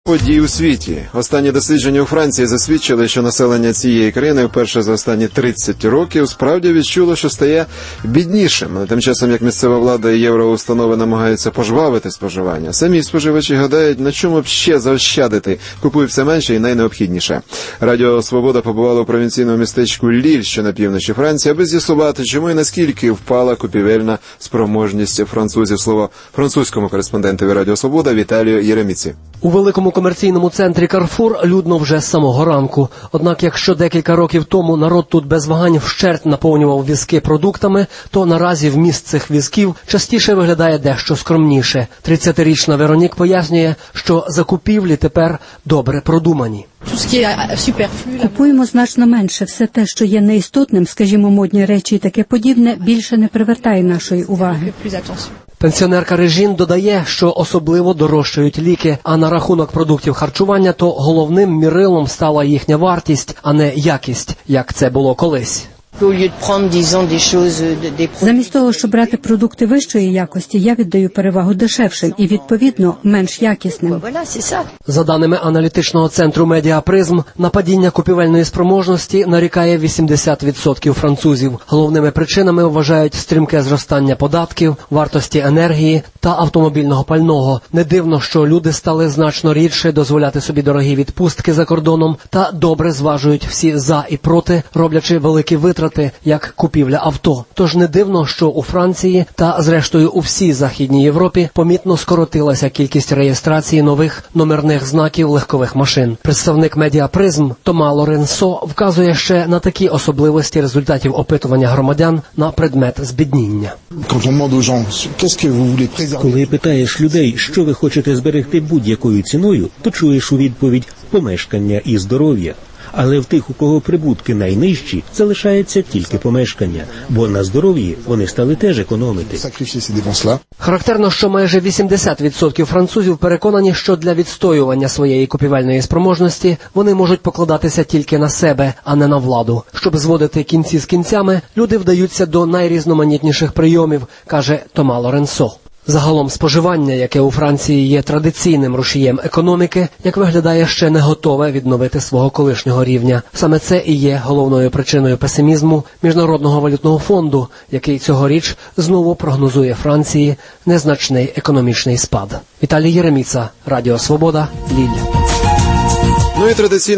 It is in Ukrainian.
Події у світі. Останні дослідження у Франції засвідчили, що населення цієї країни вперше за останні 30 років справді відчуло, що стає біднішим. Тим часом, як місцева влада і євроустанови намагаються пожвавити споживання, самі споживачі гадають, на чому б ще заощадити, купують все менше і найнеобхідніше. Радіо «Свобода» побувало у провінційному містечку Ліль, що на півночі Франції, аби з'ясувати, чому і наскільки впала купівельна спроможність французів. Слово французькому кореспондентові Радіо «Свобода» Віталію Єреміці. У великому комерційному центрі Карфур людно вже з самого ранку. Однак, якщо декілька років тому народ тут без вагань вщерть наповнював візки продуктами, то наразі вміст цих візків частіше виглядає дещо скромніше. 30-річна Веронік пояснює, що закупівлі тепер добре продумані. Купуємо значно менше. Все те, що є неістотним, скажімо, модні речі і таке подібне, більше не привертає нашої уваги. Пенсіонерка Режін додає, що особливо дорожчають ліки, а на рахунок продуктів харчування, то головним мірилом стала їхня вартість, а не якість, як це було колись. Замість того, щоб брати продукти вищої якості, я віддаю перевагу дешевшим і, відповідно, менш якісним. За даними аналітичного центру «Медіапризм», на падіння купівельної спроможності нарікає 80% французів. Головними причинами вважають стрімке зростання податків, вартості енергії та автомобільного пального. Не дивно, що люди стали значно рідше дозволяти собі дорогі відпустки за кордоном та добре зважують всі «за» і «проти», роблячи великі витрати, як купівля авто. Тож не дивно, що у Франції та, зрештою, у всій Західній Європі помітно скоротилася кількість реєстрації нових номерних знаків легкових машин. Представник «Медіапризм» Тома Лоренсо вказує ще на такі особливості результатів опитування громадян на предмет збідніння. Коли питаєш людей, що ви хочете зберегти будь-якою ціною, то чуєш у відповідь «помешкання і здоров'я». Але в тих, у кого прибутки найнижчі, залишається тільки помешкання, бо на здоров'ї вони стали теж економити. Характерно, що майже 80% французів переконані, що для відстоювання своєї купівельної спроможності вони можуть покладатися тільки на себе, а не на владу. Щоб зводити кінці з кінцями, люди вдаються до найрізноманітніших прийомів, каже Тома Лоренсо. Загалом споживання, яке у Франції є традиційним рушієм економіки, як виглядає, ще не готове відновити свого колишнього рівня. Саме це і є головною причиною песимізму Міжнародного валютного фонду, який цьогоріч знову прогнозує Франції незначний економічний спад. Віталій Єреміца, Радіо Свобода, Ліль. Ну і традиційно